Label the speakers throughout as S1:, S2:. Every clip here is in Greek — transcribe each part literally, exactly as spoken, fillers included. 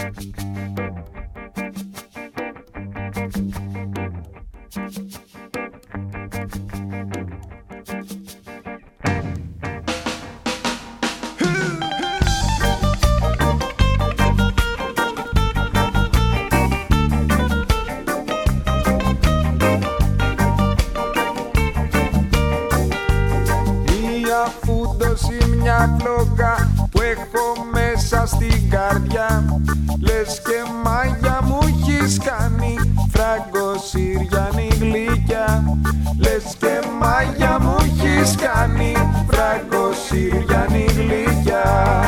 S1: Μια φλόγα που έχω μέσα στην καρδιά, λες και μάγια μου έχεις κάνει, φραγκοσυριανή γλυκιά. Λες και μάγια μου έχεις κάνει, φραγκοσυριανή γλυκιά.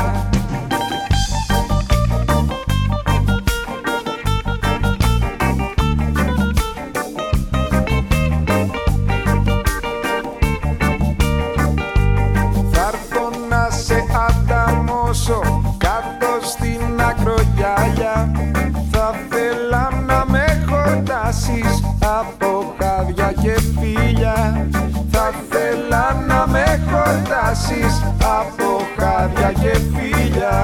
S1: Κάτω στην ακρογιάλια θα θέλα να με χορτάσεις από χάδια και φίλια. Θα θέλα να με χορτάσεις από χάδια και φίλια.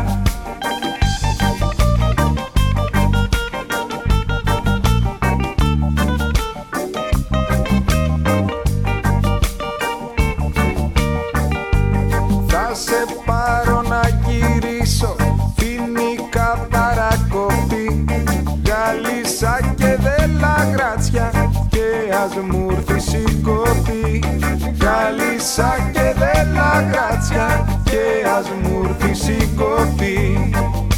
S1: Θα σε πάρω να γυρίσω, φοινικά παρακοπή, γάλισσα και δελαγράτσια και ας μου έρθεις η κοπή. Γάλισσα και δελαγράτσια και ας μου έρθεις η κοπή.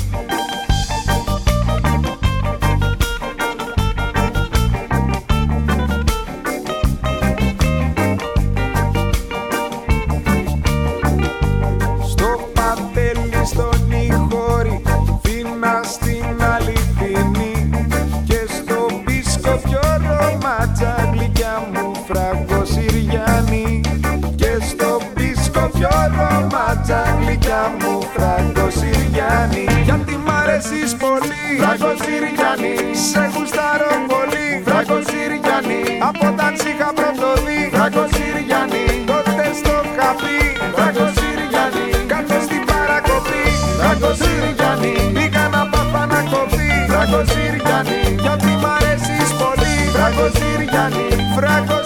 S1: Στον Ιχώρη, Φίνα στην Αληθινή και στο Μπίσκοπιο Ρωμάτσα, γλυκιά μου φραγκοσυριανή. Και στο Μπίσκοπιο Ρωμάτσα, γλυκιά μου φραγκοσυριανή. Γιατί μ' αρέσεις πολύ, φραγκοσυριανή. Σε γουστάρω πολύ, φραγκοσυριανή. Από όταν σ' είχα πρωτοδεί, φραγκοσυριανή. Τότε στο καφί, φραγκοσυριανή. Κάτω στην παρακοπή, φραγκοσυριανή. Πήγα να πάθα να κοπεί, φραγκοσυριανή. Γιατί μ' αρέσεις πολύ, φραγκοσυριανή.